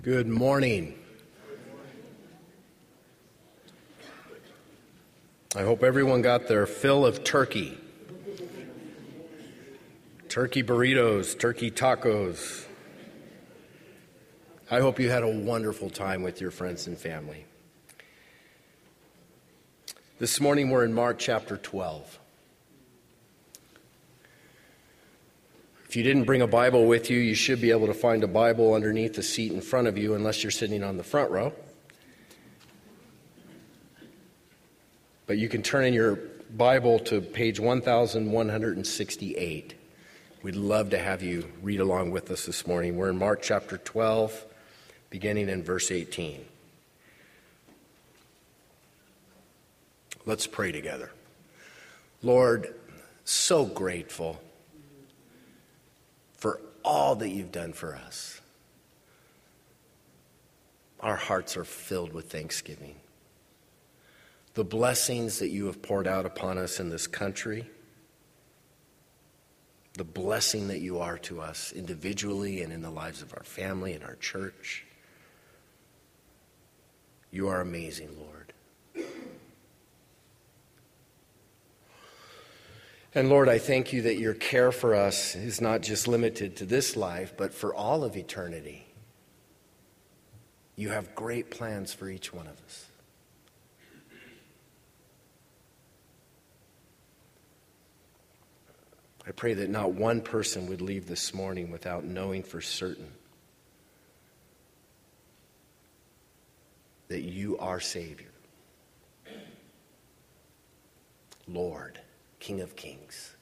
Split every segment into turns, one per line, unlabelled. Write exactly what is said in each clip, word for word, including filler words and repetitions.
Good morning. I hope everyone got their fill of turkey. Turkey burritos, turkey tacos. I hope you had a wonderful time with your friends and family. This morning we're in Mark chapter twelve. If you didn't bring a Bible with you, you should be able to find a Bible underneath the seat in front of you, unless you're sitting on the front row. But you can turn in your Bible to page one thousand one hundred sixty-eight. We'd love to have you read along with us this morning. We're in Mark chapter twelve, beginning in verse eighteen. Let's pray together. Lord, so grateful for all that you've done for us. Our hearts are filled with thanksgiving. The blessings that you have poured out upon us in this country, the blessing that you are to us individually and in the lives of our family and our church. You are amazing, Lord. And Lord, I thank you that your care for us is not just limited to this life, but for all of eternity. You have great plans for each one of us. I pray that not one person would leave this morning without knowing for certain that you are Savior, Lord, King of Kings.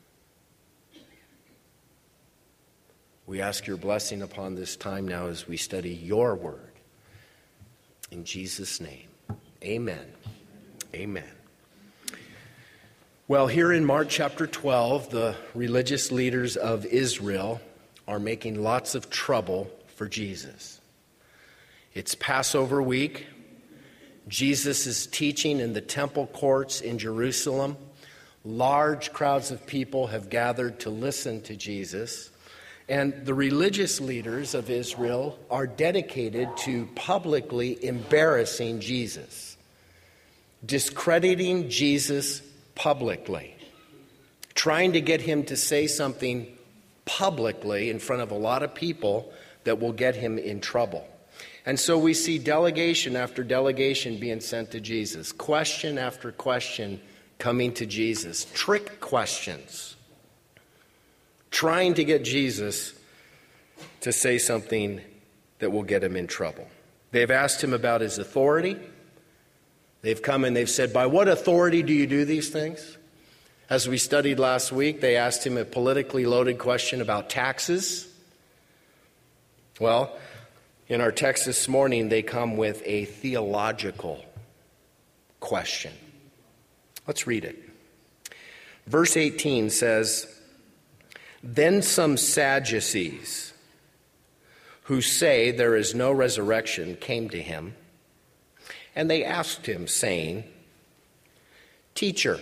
We ask your blessing upon this time now as we study your word. In Jesus' name, amen. Amen. Well, here in Mark chapter twelve, the religious leaders of Israel are making lots of trouble for Jesus. It's Passover week. Jesus is teaching in the temple courts in Jerusalem. Large crowds of people have gathered to listen to Jesus. And the religious leaders of Israel are dedicated to publicly embarrassing Jesus, discrediting Jesus publicly, trying to get him to say something publicly in front of a lot of people that will get him in trouble. And so we see delegation after delegation being sent to Jesus, question after question coming to Jesus, trick questions, trying to get Jesus to say something that will get him in trouble. They've asked him about his authority. They've come and they've said, by what authority do you do these things? As we studied last week, they asked him a politically loaded question about taxes. Well, in our text this morning, they come with a theological question. Let's read it. Verse eighteen says, then some Sadducees, who say there is no resurrection, came to him, and they asked him, saying, Teacher,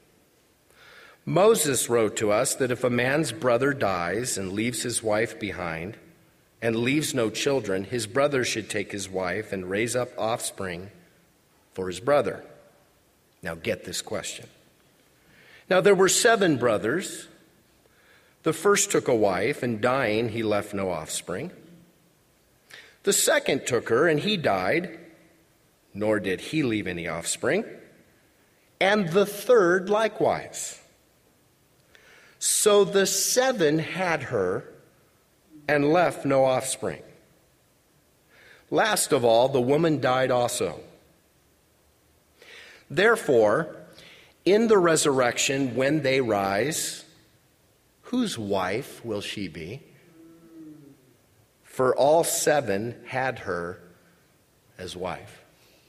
Moses wrote to us that if a man's brother dies and leaves his wife behind, and leaves no children, his brother should take his wife and raise up offspring for his brother. Now get this question. Now there were seven brothers. The first took a wife, and dying he left no offspring. The second took her, and he died, nor did he leave any offspring. And the third likewise. So the seven had her, and left no offspring. Last of all, the woman died also. Therefore, in the resurrection, when they rise, whose wife will she be? For all seven had her as wife.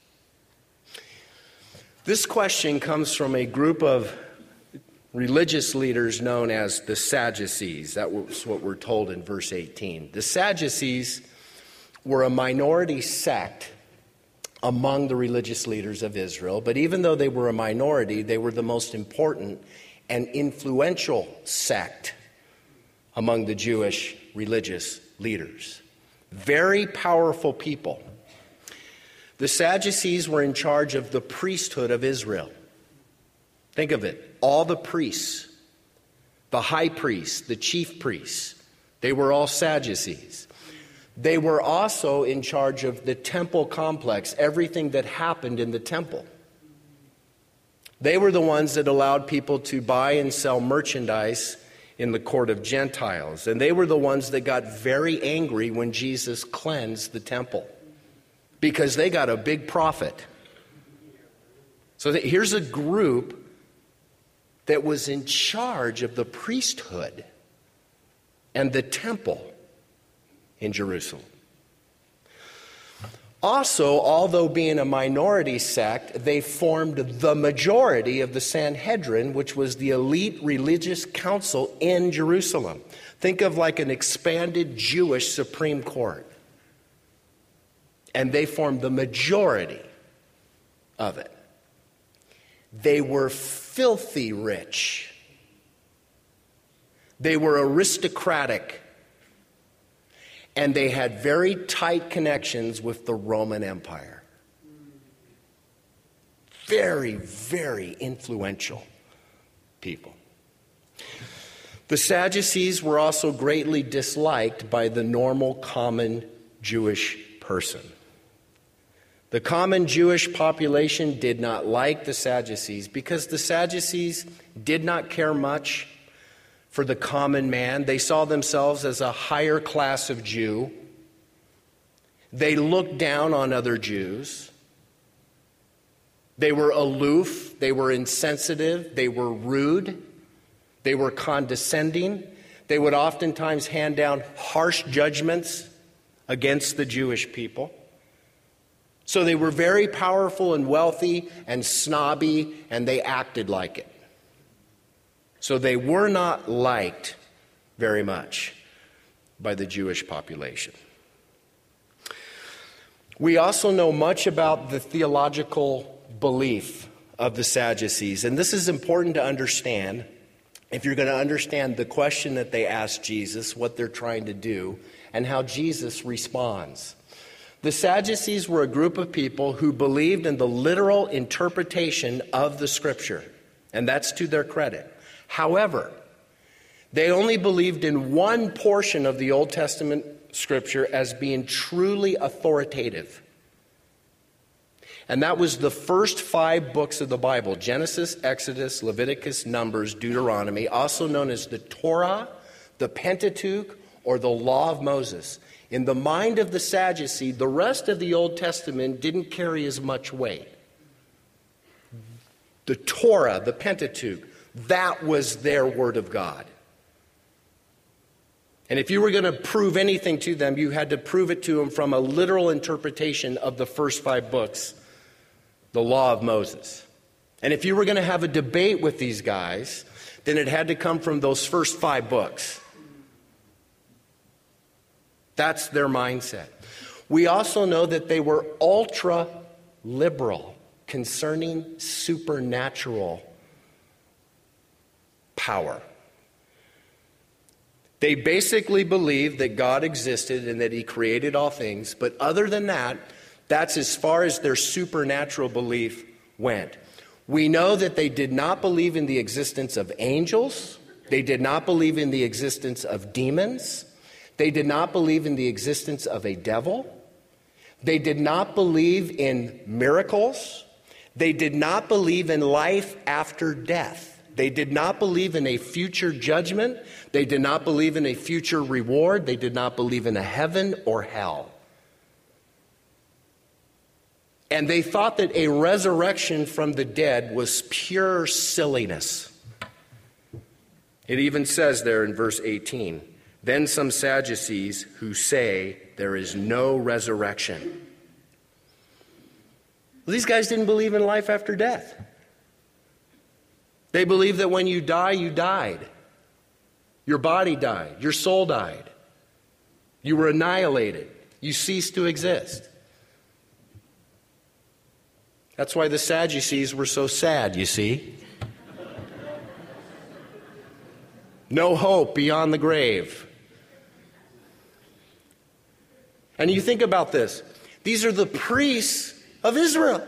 This question comes from a group of religious leaders known as the Sadducees. That was what we're told in verse eighteen. The Sadducees were a minority sect among the religious leaders of Israel, but even though they were a minority, they were the most important and influential sect among the Jewish religious leaders. Very powerful people. The Sadducees were in charge of the priesthood of Israel. Think of it. All the priests, the high priests, the chief priests, they were all Sadducees. They were also in charge of the temple complex, everything that happened in the temple. They were the ones that allowed people to buy and sell merchandise in the court of Gentiles. And they were the ones that got very angry when Jesus cleansed the temple, because they got a big profit. So that here's a group that was in charge of the priesthood and the temple in Jerusalem. Also, although being a minority sect, they formed the majority of the Sanhedrin, which was the elite religious council in Jerusalem. Think of like an expanded Jewish Supreme Court. And they formed the majority of it. They were filthy rich. They were aristocratic. And they had very tight connections with the Roman Empire. Very, very influential people. The Sadducees were also greatly disliked by the normal, common Jewish person. The common Jewish population did not like the Sadducees because the Sadducees did not care much for the common man. They saw themselves as a higher class of Jew. They looked down on other Jews. They were aloof. They were insensitive. They were rude. They were condescending. They would oftentimes hand down harsh judgments against the Jewish people. So they were very powerful and wealthy and snobby, and they acted like it. So they were not liked very much by the Jewish population. We also know much about the theological belief of the Sadducees, and this is important to understand if you're going to understand the question that they asked Jesus, what they're trying to do, and how Jesus responds. The Sadducees were a group of people who believed in the literal interpretation of the Scripture, and that's to their credit. However, they only believed in one portion of the Old Testament Scripture as being truly authoritative. And that was the first five books of the Bible: Genesis, Exodus, Leviticus, Numbers, Deuteronomy, also known as the Torah, the Pentateuch, or the Law of Moses. In the mind of the Sadducee, the rest of the Old Testament didn't carry as much weight. The Torah, the Pentateuch, that was their word of God. And if you were going to prove anything to them, you had to prove it to them from a literal interpretation of the first five books, the Law of Moses. And if you were going to have a debate with these guys, then it had to come from those first five books. That's their mindset. We also know that they were ultra liberal concerning supernatural power. They basically believed that God existed and that He created all things, but other than that, that's as far as their supernatural belief went. We know that they did not believe in the existence of angels. They did not believe in the existence of demons. They did not believe in the existence of a devil. They did not believe in miracles. They did not believe in life after death. They did not believe in a future judgment. They did not believe in a future reward. They did not believe in a heaven or hell. And they thought that a resurrection from the dead was pure silliness. It even says there in verse eighteen, "Then some Sadducees who say there is no resurrection." Well, these guys didn't believe in life after death. They believed that when you die, you died. Your body died. Your soul died. You were annihilated. You ceased to exist. That's why the Sadducees were so sad, you see. No hope beyond the grave. And you think about this. These are the priests of Israel.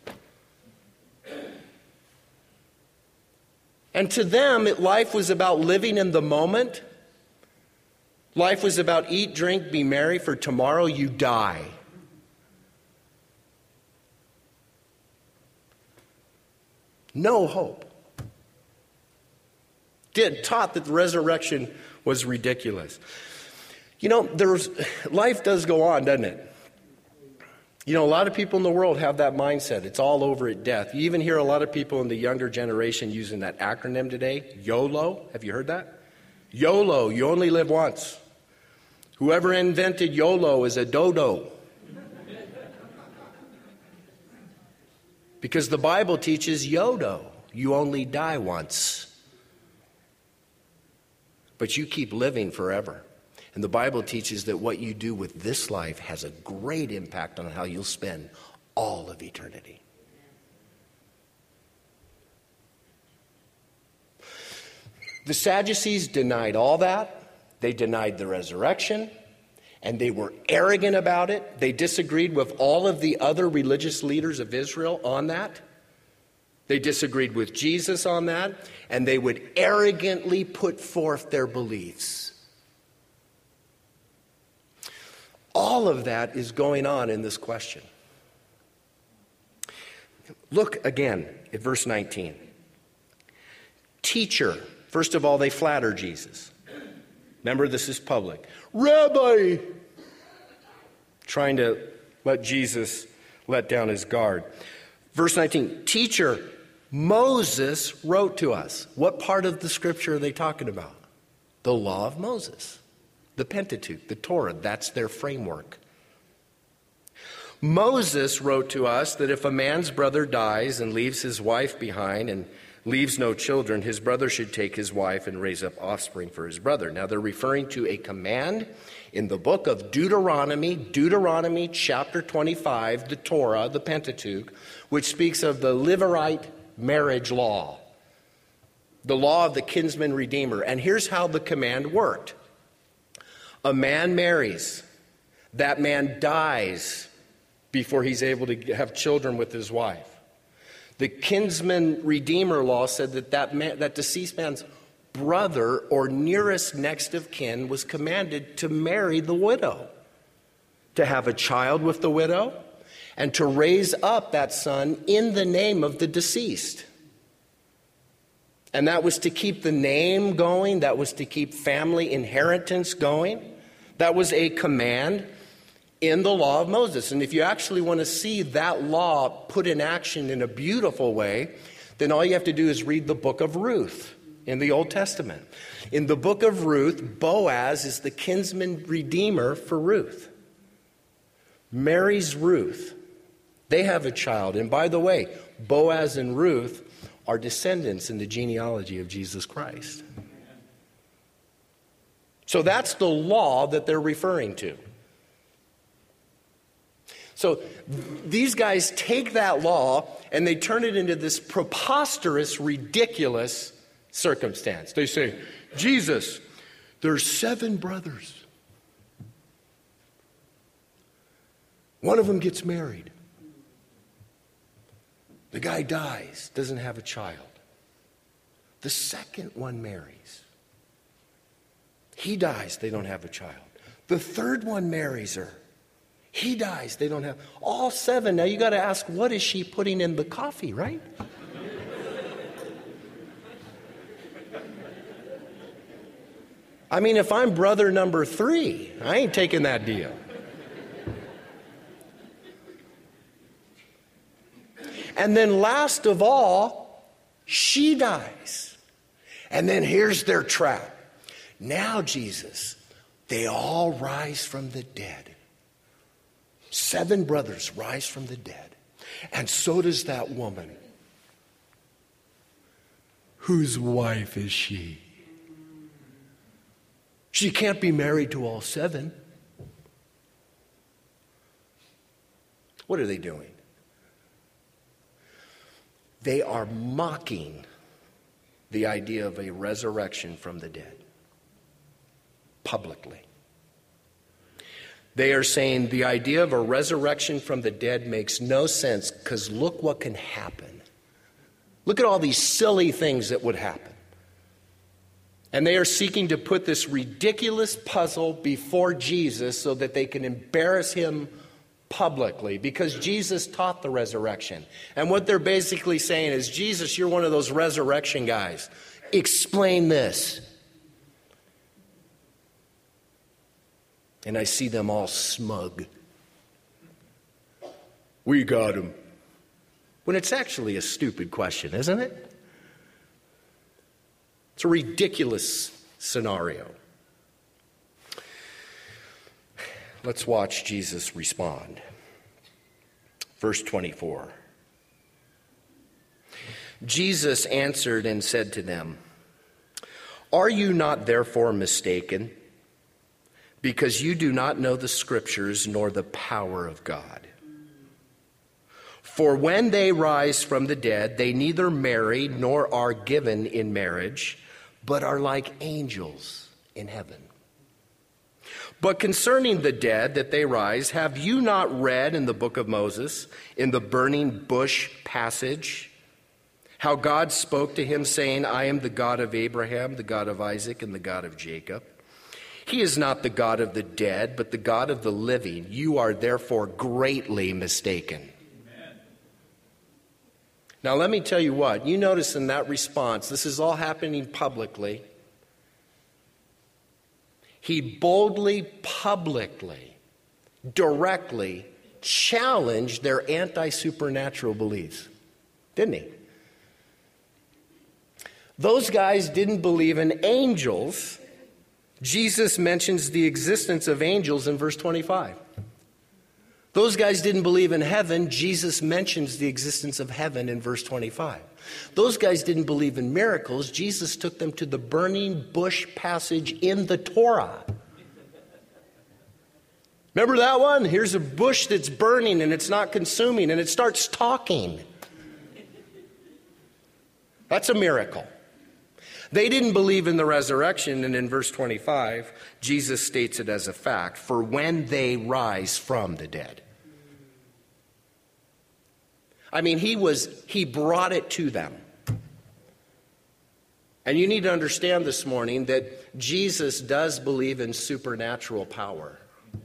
And to them, it, life was about living in the moment. Life was about eat, drink, be merry, for tomorrow you die. No hope. Did taught that the resurrection was ridiculous. You know, there's life does go on, doesn't it? You know, a lot of people in the world have that mindset. It's all over at death. You even hear a lot of people in the younger generation using that acronym today, YOLO. Have you heard that? YOLO, you only live once. Whoever invented YOLO is a dodo. Because the Bible teaches YODO, you only die once. But you keep living forever. And the Bible teaches that what you do with this life has a great impact on how you'll spend all of eternity. The Sadducees denied all that. They denied the resurrection. And they were arrogant about it. They disagreed with all of the other religious leaders of Israel on that. They disagreed with Jesus on that. And they would arrogantly put forth their beliefs. All of that is going on in this question. Look again at verse nineteen. Teacher. First of all, they flatter Jesus. Remember, this is public. Rabbi! Trying to let Jesus let down his guard. Verse nineteen. Teacher, Moses wrote to us. What part of the scripture are they talking about? The law of Moses. The Pentateuch, the Torah, that's their framework. Moses wrote to us that if a man's brother dies and leaves his wife behind and leaves no children, his brother should take his wife and raise up offspring for his brother. Now they're referring to a command in the book of Deuteronomy, Deuteronomy chapter twenty-five, the Torah, the Pentateuch, which speaks of the Levirate marriage law, the law of the kinsman redeemer. And here's how the command worked. A man marries. That man dies before he's able to have children with his wife. The kinsman redeemer law said that that, man, that deceased man's brother or nearest next of kin was commanded to marry the widow, to have a child with the widow, and to raise up that son in the name of the deceased. And that was to keep the name going. That was to keep family inheritance going. That was a command in the law of Moses. And if you actually want to see that law put in action in a beautiful way, then all you have to do is read the book of Ruth in the Old Testament. In the book of Ruth, Boaz is the kinsman redeemer for Ruth. Marries Ruth. They have a child. And by the way, Boaz and Ruth are descendants in the genealogy of Jesus Christ. So that's the law that they're referring to. So these guys take that law and they turn it into this preposterous, ridiculous circumstance. They say, Jesus, there's seven brothers. One of them gets married. The guy dies, doesn't have a child. The second one marries. He dies, they don't have a child. The third one marries her. He dies, they don't have. All seven. Now you got to ask, what is she putting in the coffee, right? I mean, if I'm brother number three, I ain't taking that deal. And then last of all, she dies. And then here's their trap. Now, Jesus, they all rise from the dead. Seven brothers rise from the dead. And so does that woman. Whose wife is she? She can't be married to all seven. What are they doing? They are mocking the idea of a resurrection from the dead. Publicly. They are saying the idea of a resurrection from the dead makes no sense because look what can happen. Look at all these silly things that would happen. And they are seeking to put this ridiculous puzzle before Jesus so that they can embarrass him publicly, because Jesus taught the resurrection. And what they're basically saying is, Jesus, you're one of those resurrection guys. Explain this. And I see them all smug. We got him. When it's actually a stupid question, isn't it? It's a ridiculous scenario. Let's watch Jesus respond. Verse twenty-four. Jesus answered and said to them, "Are you not therefore mistaken, because you do not know the Scriptures nor the power of God? For when they rise from the dead, they neither marry nor are given in marriage, but are like angels in heaven. But concerning the dead that they rise, have you not read in the book of Moses, in the burning bush passage, how God spoke to him, saying, I am the God of Abraham, the God of Isaac, and the God of Jacob? He is not the God of the dead, but the God of the living. You are therefore greatly mistaken." Now, let me tell you what. You notice in that response, this is all happening publicly. He boldly, publicly, directly challenged their anti-supernatural beliefs, didn't he? Those guys didn't believe in angels. Jesus mentions the existence of angels in verse twenty-five. Those guys didn't believe in heaven. Jesus mentions the existence of heaven in verse twenty-five. Those guys didn't believe in miracles. Jesus took them to the burning bush passage in the Torah. Remember that one? Here's a bush that's burning and it's not consuming and it starts talking. That's a miracle. They didn't believe in the resurrection, and in verse twenty-five, Jesus states it as a fact, for when they rise from the dead. I mean, he was, he brought it to them. And you need to understand this morning that Jesus does believe in supernatural power.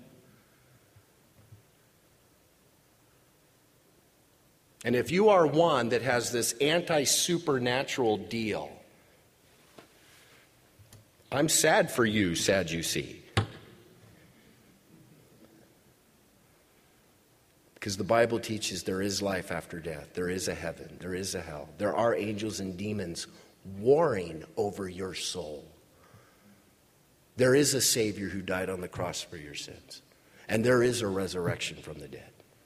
And if you are one that has this anti-supernatural deal, I'm sad for you, Sadducee. Because the Bible teaches there is life after death. There is a heaven. There is a hell. There are angels and demons warring over your soul. There is a Savior who died on the cross for your sins. And there is a resurrection from the dead.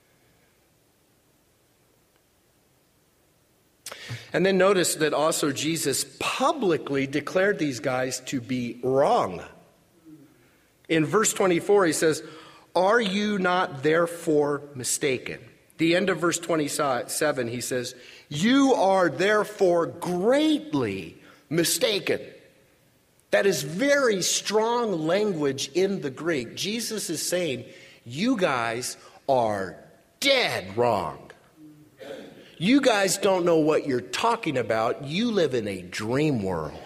And then notice that also Jesus publicly declared these guys to be wrong. In verse twenty-four, he says, "Are you not therefore mistaken?" The end of verse twenty-seven, he says, "You are therefore greatly mistaken." That is very strong language in the Greek. Jesus is saying, you guys are dead wrong. You guys don't know what you're talking about. You live in a dream world.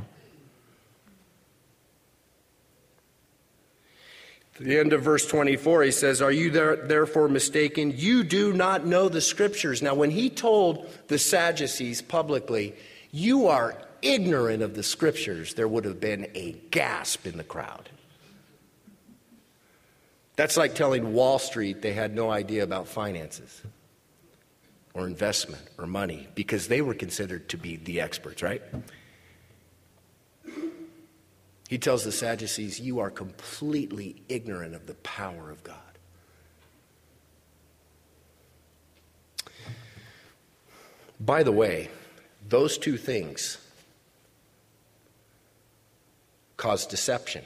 At the end of verse twenty-four, he says, "Are you there, therefore mistaken? You do not know the Scriptures." Now, when he told the Sadducees publicly, "You are ignorant of the Scriptures," there would have been a gasp in the crowd. That's like telling Wall Street they had no idea about finances or investment or money, because they were considered to be the experts, right? He tells the Sadducees, you are completely ignorant of the power of God. By the way, those two things cause deception.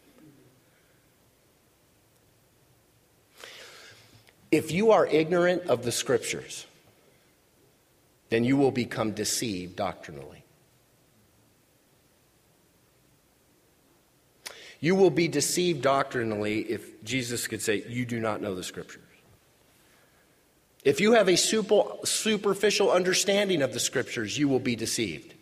If you are ignorant of the Scriptures, then you will become deceived doctrinally. You will be deceived doctrinally if Jesus could say, you do not know the Scriptures. If you have a super, superficial understanding of the Scriptures, you will be deceived.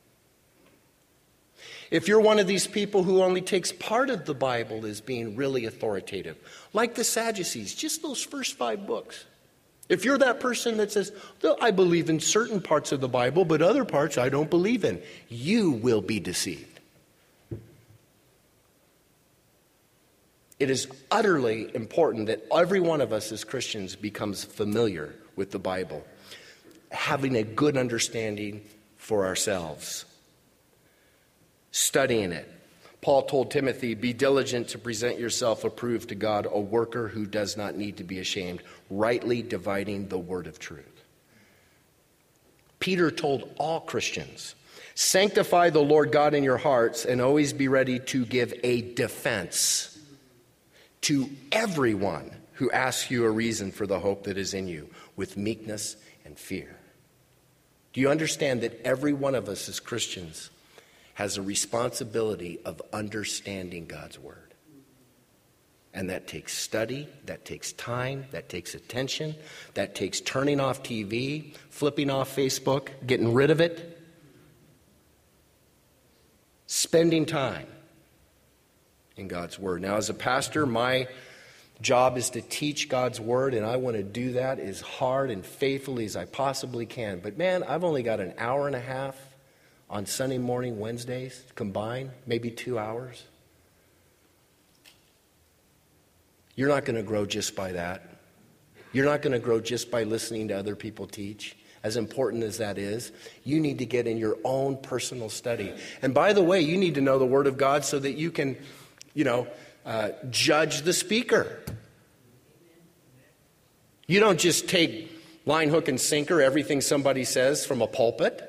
If you're one of these people who only takes part of the Bible as being really authoritative, like the Sadducees, just those first five books. If you're that person that says, I believe in certain parts of the Bible, but other parts I don't believe in, you will be deceived. It is utterly important that every one of us as Christians becomes familiar with the Bible, having a good understanding for ourselves, studying it. Paul told Timothy, be diligent to present yourself approved to God, a worker who does not need to be ashamed, rightly dividing the word of truth. Peter told all Christians, sanctify the Lord God in your hearts and always be ready to give a defense to everyone who asks you a reason for the hope that is in you with meekness and fear. Do you understand that every one of us as Christians has a responsibility of understanding God's word? And that takes study, that takes time, that takes attention, that takes turning off T V, flipping off Facebook, getting rid of it, spending time in God's word. Now, as a pastor, my job is to teach God's word, and I want to do that as hard and faithfully as I possibly can. But man, I've only got an hour and a half on Sunday morning, Wednesdays, combined, maybe two hours. You're not going to grow just by that. You're not going to grow just by listening to other people teach. As important as that is, you need to get in your own personal study. And by the way, you need to know the Word of God so that you can, you know, uh, judge the speaker. You don't just take line, hook, and sinker everything somebody says from a pulpit.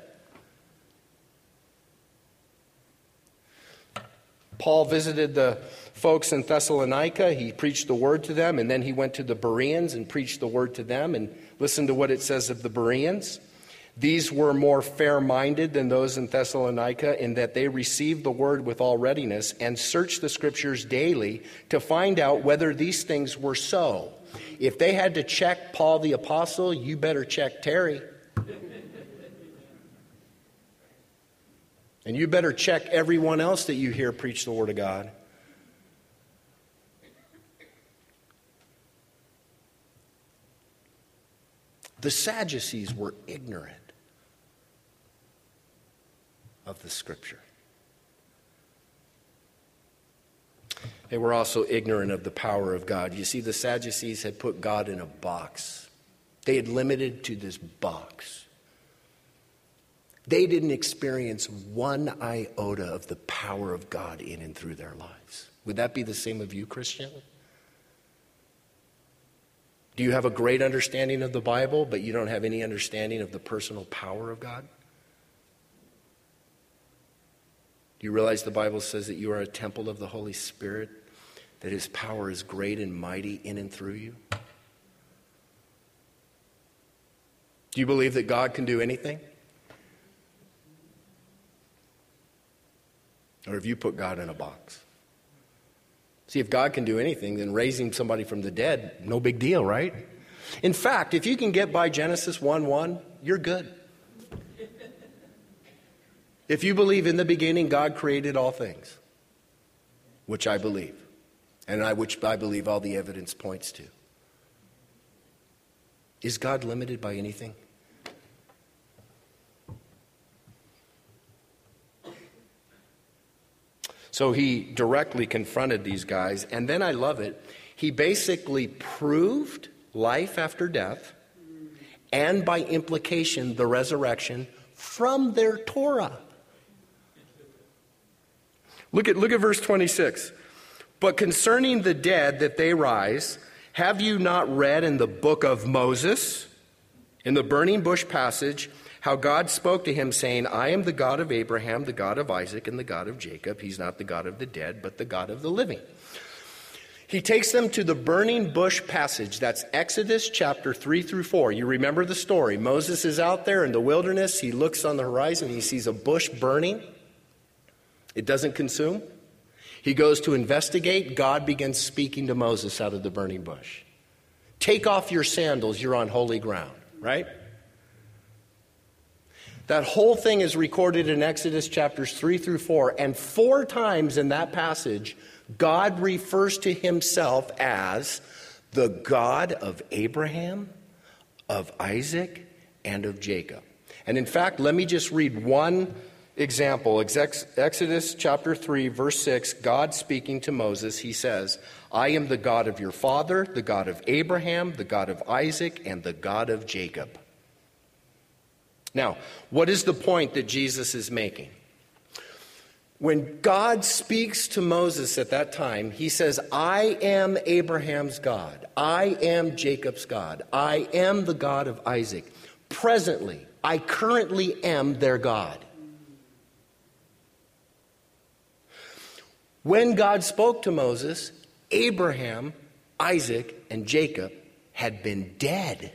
Paul visited the folks in Thessalonica. He preached the word to them, and then he went to the Bereans and preached the word to them. And listen to what it says of the Bereans. These were more fair-minded than those in Thessalonica in that they received the word with all readiness and searched the Scriptures daily to find out whether these things were so. If they had to check Paul the Apostle, you better check Terry. And you better check everyone else that you hear preach the Word of God. The Sadducees were ignorant of the Scripture. They were also ignorant of the power of God. You see, the Sadducees had put God in a box. They had limited to this box. They didn't experience one iota of the power of God in and through their lives. Would that be the same of you, Christian? Do you have a great understanding of the Bible, but you don't have any understanding of the personal power of God? Do you realize the Bible says that you are a temple of the Holy Spirit, that His power is great and mighty in and through you? Do you believe that God can do anything? Or have you put God in a box? See, if God can do anything, then raising somebody from the dead, no big deal, right? In fact, if you can get by Genesis one one, you're good. If you believe in the beginning God created all things, which I believe, and I which I believe all the evidence points to, is God limited by anything? So he directly confronted these guys, and then I love it. He basically proved life after death, and by implication, the resurrection from their Torah. Look at, look at verse twenty-six. But concerning the dead that they rise, have you not read in the book of Moses, in the burning bush passage, how God spoke to him saying, I am the God of Abraham, the God of Isaac, and the God of Jacob. He's not the God of the dead, but the God of the living. He takes them to the burning bush passage. That's Exodus chapter three through four. You remember the story. Moses is out there in the wilderness. He looks on the horizon. He sees a bush burning. It doesn't consume. He goes to investigate. God begins speaking to Moses out of the burning bush. Take off your sandals, you're on holy ground, right? That whole thing is recorded in Exodus chapters three through four, and four times in that passage, God refers to himself as the God of Abraham, of Isaac, and of Jacob. And in fact, let me just read one example. Exodus chapter three, verse six, God speaking to Moses, he says, I am the God of your father, the God of Abraham, the God of Isaac, and the God of Jacob. Now, what is the point that Jesus is making? When God speaks to Moses at that time, he says, I am Abraham's God. I am Jacob's God. I am the God of Isaac. Presently, I currently am their God. When God spoke to Moses, Abraham, Isaac, and Jacob had been dead.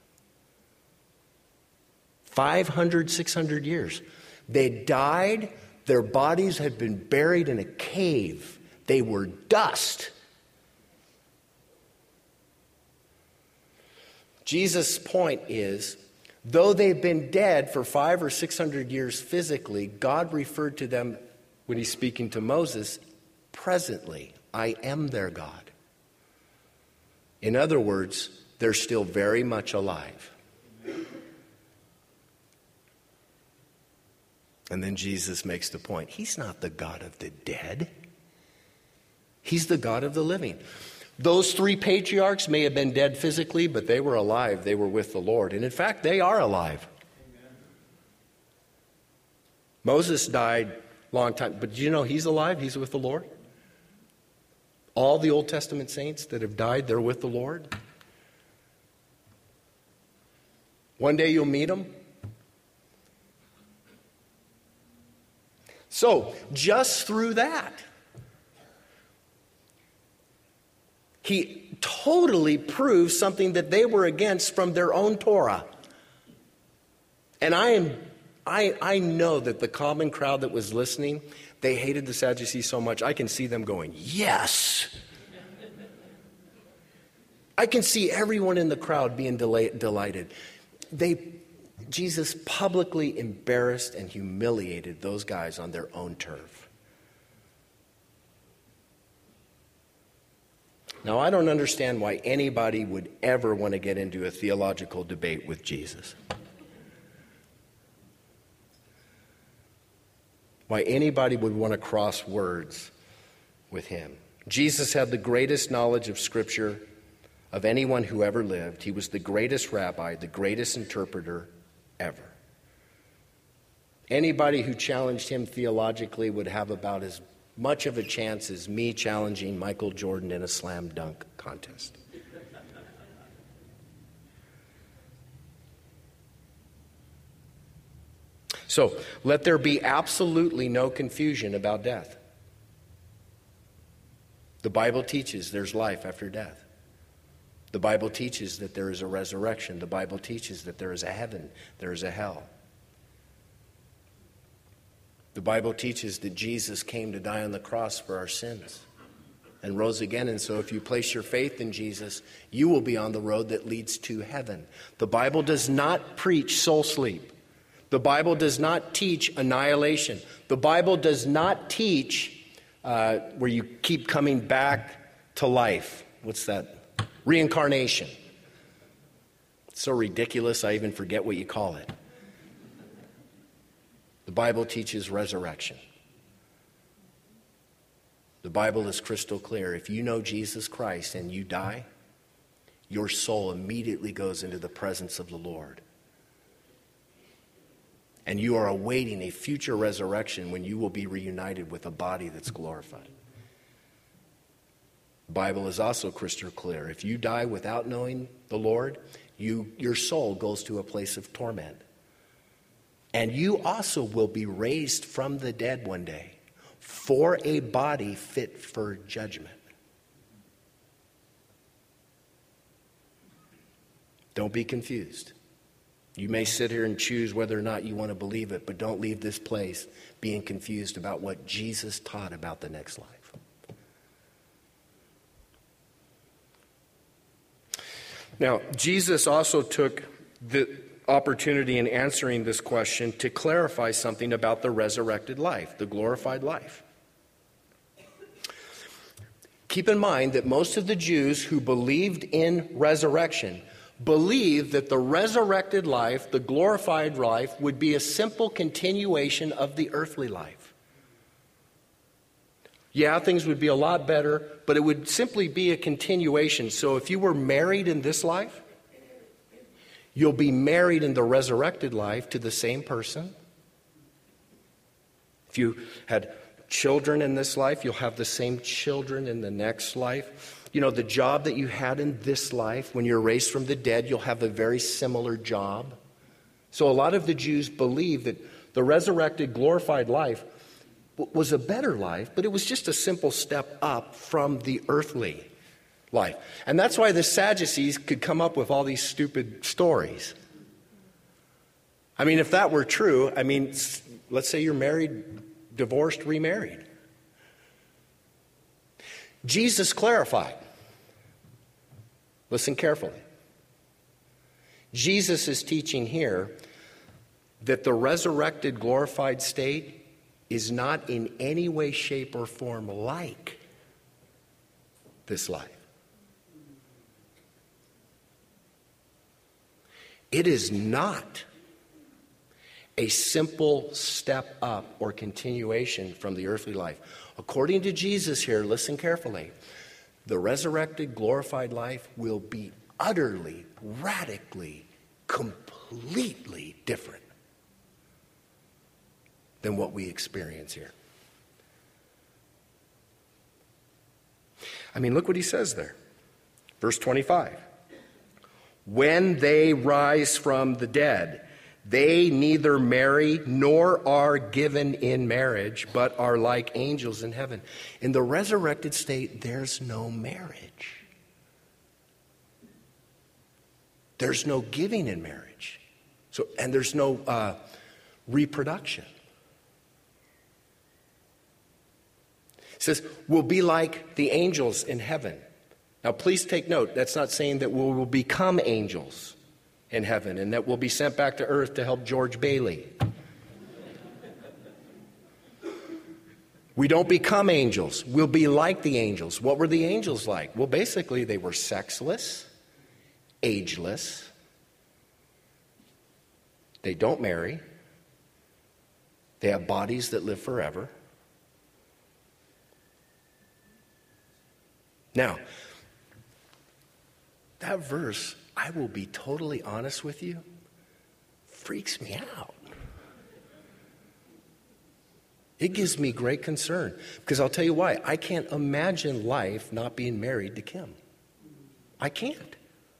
five hundred, six hundred years. They died. Their bodies had been buried in a cave. They were dust. Jesus' point is, though they've been dead for five or six hundred years physically, God referred to them, when he's speaking to Moses, presently, I am their God. In other words, they're still very much alive. And then Jesus makes the point, he's not the God of the dead. He's the God of the living. Those three patriarchs may have been dead physically, but they were alive. They were with the Lord. And in fact, they are alive. Amen. Moses died a long time, but do you know he's alive? He's with the Lord. All the Old Testament saints that have died, they're with the Lord. One day you'll meet them. So, just through that, he totally proves something that they were against from their own Torah. And I am, I, I know that the common crowd that was listening, they hated the Sadducees so much, I can see them going, yes! I can see everyone in the crowd being delight, delighted. They... Jesus publicly embarrassed and humiliated those guys on their own turf. Now, I don't understand why anybody would ever want to get into a theological debate with Jesus. Why anybody would want to cross words with him. Jesus had the greatest knowledge of Scripture of anyone who ever lived. He was the greatest rabbi, the greatest interpreter ever. Anybody who challenged him theologically would have about as much of a chance as me challenging Michael Jordan in a slam dunk contest. So, let there be absolutely no confusion about death. The Bible teaches there's life after death. The Bible teaches that there is a resurrection. The Bible teaches that there is a heaven, there is a hell. The Bible teaches that Jesus came to die on the cross for our sins and rose again. And so if you place your faith in Jesus, you will be on the road that leads to heaven. The Bible does not preach soul sleep. The Bible does not teach annihilation. The Bible does not teach uh, where you keep coming back to life. What's that? Reincarnation. It's so ridiculous, I even forget what you call it. The Bible teaches resurrection. The Bible is crystal clear. If you know Jesus Christ and you die, your soul immediately goes into the presence of the Lord. And you are awaiting a future resurrection when you will be reunited with a body that's glorified. The Bible is also crystal clear. If you die without knowing the Lord, you, your soul goes to a place of torment. And you also will be raised from the dead one day for a body fit for judgment. Don't be confused. You may sit here and choose whether or not you want to believe it, but don't leave this place being confused about what Jesus taught about the next life. Now, Jesus also took the opportunity in answering this question to clarify something about the resurrected life, the glorified life. Keep in mind that most of the Jews who believed in resurrection believed that the resurrected life, the glorified life, would be a simple continuation of the earthly life. Yeah, things would be a lot better, but it would simply be a continuation. So if you were married in this life, you'll be married in the resurrected life to the same person. If you had children in this life, you'll have the same children in the next life. You know, the job that you had in this life, when you're raised from the dead, you'll have a very similar job. So a lot of the Jews believe that the resurrected, glorified life was a better life, but it was just a simple step up from the earthly life. And that's why the Sadducees could come up with all these stupid stories. I mean, if that were true, I mean, let's say you're married, divorced, remarried. Jesus clarified. Listen carefully. Jesus is teaching here that the resurrected, glorified state is not in any way, shape, or form like this life. It is not a simple step up or continuation from the earthly life. According to Jesus here, listen carefully, the resurrected, glorified life will be utterly, radically, completely different than what we experience here. I mean, look what he says there. Verse twenty-five. When they rise from the dead, they neither marry nor are given in marriage, but are like angels in heaven. In the resurrected state, there's no marriage. There's no giving in marriage. So, and there's no uh, reproduction. It says, we'll be like the angels in heaven. Now, please take note, that's not saying that we will become angels in heaven and that we'll be sent back to earth to help George Bailey. We don't become angels. We'll be like the angels. What were the angels like? Well, basically, they were sexless, ageless. They don't marry. They have bodies that live forever. Now, that verse, I will be totally honest with you, freaks me out. It gives me great concern because I'll tell you why. I can't imagine life not being married to Kim. I can't.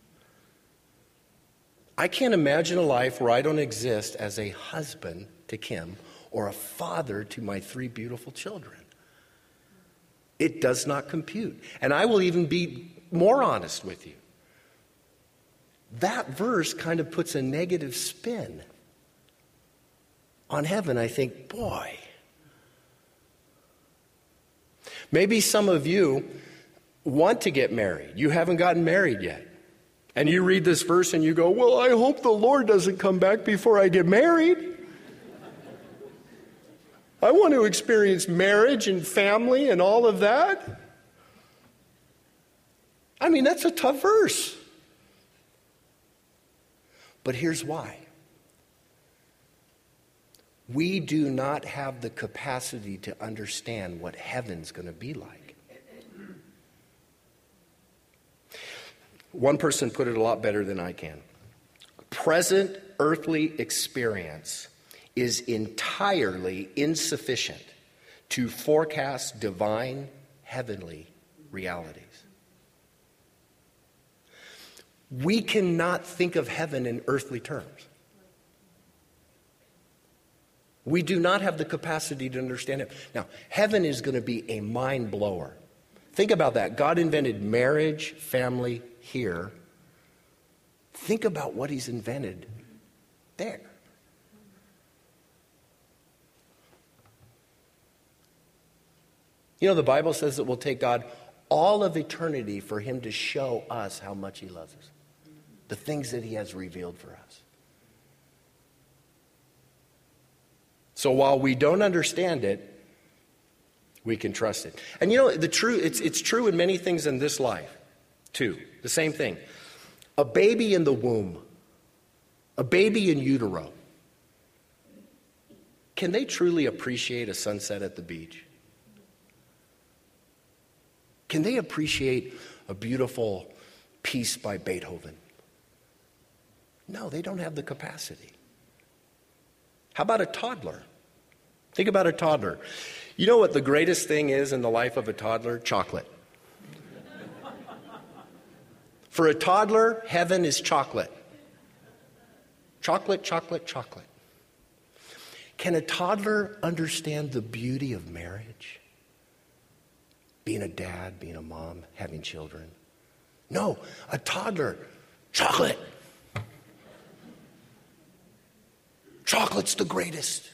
I can't imagine a life where I don't exist as a husband to Kim or a father to my three beautiful children. It does not compute. And I will even be more honest with you. That verse kind of puts a negative spin on heaven. I think, boy. Maybe some of you want to get married. You haven't gotten married yet. And you read this verse and you go, well, I hope the Lord doesn't come back before I get married. I want to experience marriage and family and all of that. I mean, that's a tough verse. But here's why. We do not have the capacity to understand what heaven's going to be like. One person put it a lot better than I can. Present earthly experience is entirely insufficient to forecast divine, heavenly realities. We cannot think of heaven in earthly terms. We do not have the capacity to understand it. Now, heaven is going to be a mind blower. Think about that. God invented marriage, family here. Think about what he's invented there. You know, the Bible says it will take God all of eternity for him to show us how much he loves us. the things that he has revealed for us. So while we don't understand it, we can trust it. And you know, the true it's it's true in many things in this life, too. The same thing. A baby in the womb, a baby in utero, can they truly appreciate a sunset at the beach? Can they appreciate a beautiful piece by Beethoven? No, they don't have the capacity. How about a toddler? Think about a toddler. You know what the greatest thing is in the life of a toddler? Chocolate. For a toddler, heaven is chocolate. Chocolate, chocolate, chocolate. Can a toddler understand the beauty of marriage? Being a dad, being a mom, having children? No, a toddler, chocolate. Chocolate's the greatest.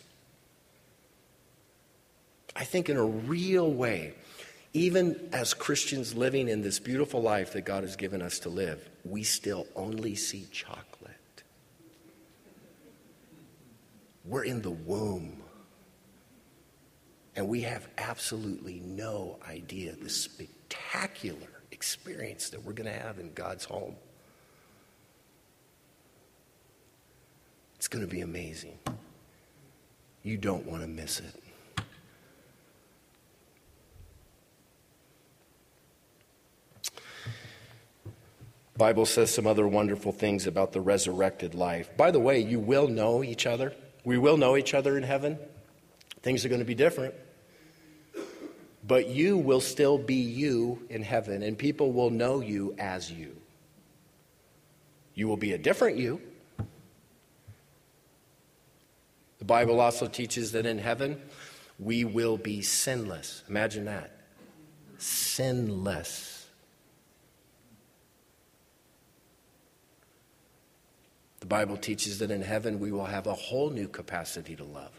I think in a real way, even as Christians living in this beautiful life that God has given us to live, we still only see chocolate. We're in the womb. And we have absolutely no idea the spectacular experience that we're going to have in God's home. It's going to be amazing. You don't want to miss it. The Bible says some other wonderful things about the resurrected life. By the way, you will know each other. We will know each other in heaven. Things are going to be different. But you will still be you in heaven, and people will know you as you. You will be a different you. The Bible also teaches that in heaven, we will be sinless. Imagine that. Sinless. The Bible teaches that in heaven, we will have a whole new capacity to love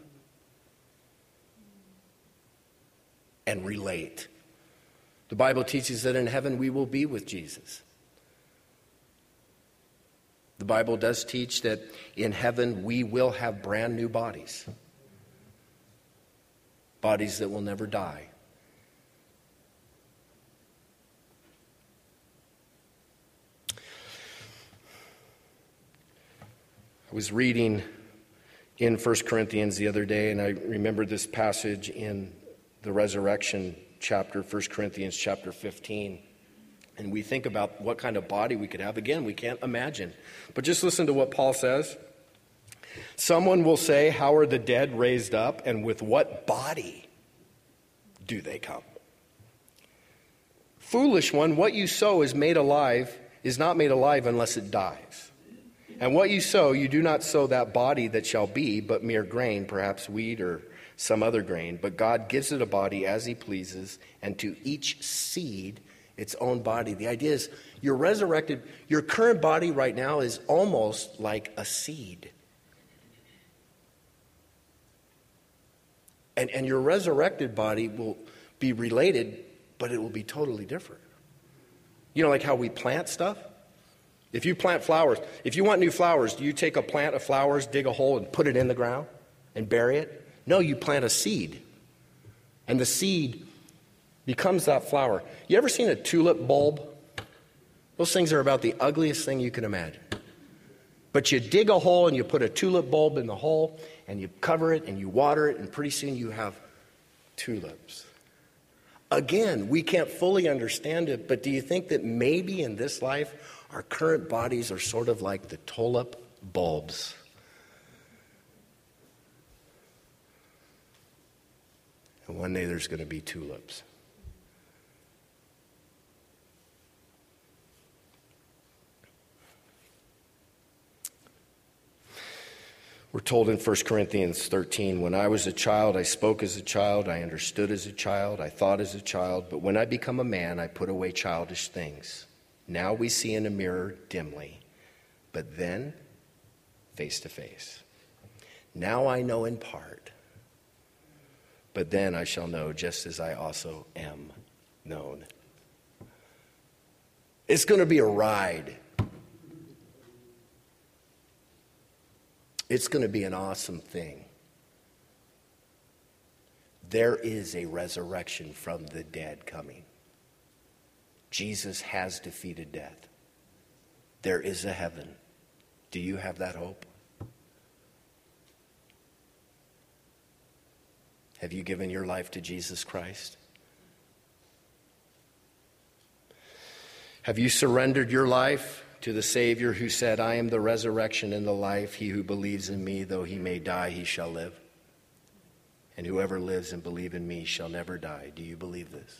and relate. The Bible teaches that in heaven, we will be with Jesus. The Bible does teach that in heaven we will have brand new bodies. Bodies that will never die. I was reading in First Corinthians the other day, and I remembered this passage in the resurrection chapter, First Corinthians chapter fifteen. And we think about what kind of body we could have. Again, we can't imagine. But just listen to what Paul says. Someone will say, how are the dead raised up, and with what body do they come? Foolish one, what you sow is made alive, is not made alive unless it dies. And what you sow, you do not sow that body that shall be, but mere grain, perhaps wheat or some other grain. But God gives it a body as he pleases, and to each seed its own body. The idea is you're resurrected. Your current body right now is almost like a seed. And, and your resurrected body will be related, but it will be totally different. You know, like how we plant stuff? If you plant flowers, if you want new flowers, do you take a plant of flowers, dig a hole, and put it in the ground and bury it? No, you plant a seed. And the seed becomes that flower. You ever seen a tulip bulb? Those things are about the ugliest thing you can imagine. But you dig a hole and you put a tulip bulb in the hole and you cover it and you water it, and pretty soon you have tulips. Again, we can't fully understand it, but do you think that maybe in this life our current bodies are sort of like the tulip bulbs? And one day there's going to be tulips. We're told in First Corinthians thirteen, when I was a child, I spoke as a child, I understood as a child, I thought as a child, but when I become a man, I put away childish things. Now we see in a mirror dimly, but then face to face. Now I know in part, but then I shall know just as I also am known. It's going to be a ride. It's going to be an awesome thing. There is a resurrection from the dead coming. Jesus has defeated death. There is a heaven. Do you have that hope? Have you given your life to Jesus Christ? Have you surrendered your life to the Savior who said, I am the resurrection and the life. He who believes in me, though he may die, he shall live. And whoever lives and believes in me shall never die. Do you believe this?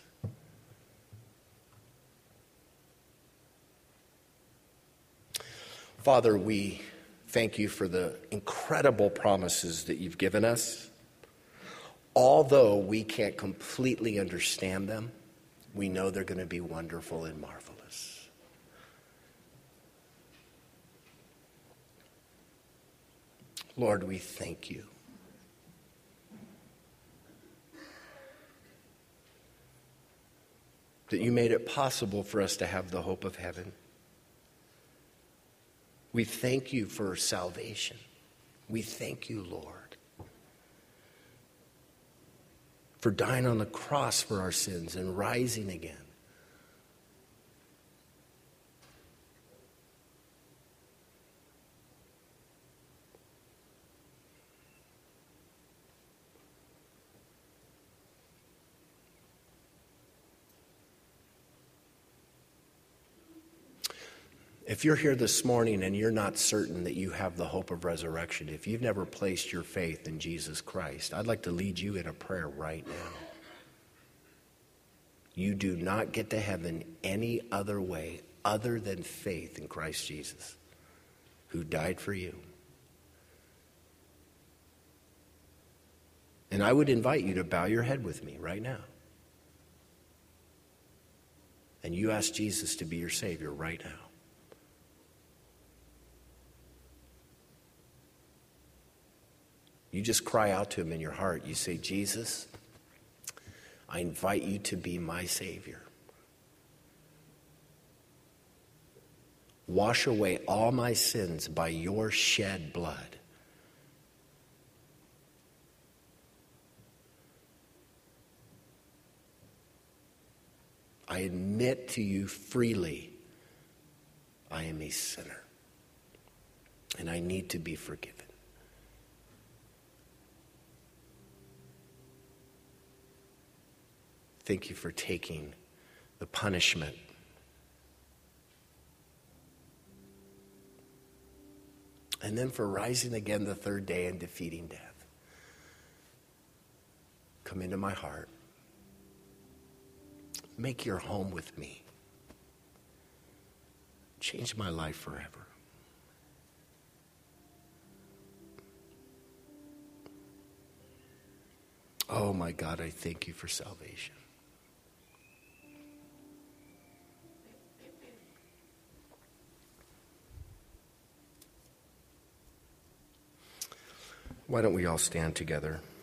Father, we thank you for the incredible promises that you've given us. Although we can't completely understand them, we know they're going to be wonderful and marvelous. Lord, we thank you. That you made it possible for us to have the hope of heaven. We thank you for salvation. We thank you, Lord, for dying on the cross for our sins and rising again. If you're here this morning and you're not certain that you have the hope of resurrection, if you've never placed your faith in Jesus Christ, I'd like to lead you in a prayer right now. You do not get to heaven any other way other than faith in Christ Jesus, who died for you. And I would invite you to bow your head with me right now. And you ask Jesus to be your Savior right now. You just cry out to him in your heart. You say, Jesus, I invite you to be my Savior. Wash away all my sins by your shed blood. I admit to you freely, I am a sinner, and I need to be forgiven. Thank you for taking the punishment and then for rising again the third day and defeating death. Come into my heart. Make your home with me. Change my life forever. Oh my God, I thank you for salvation. Why don't we all stand together?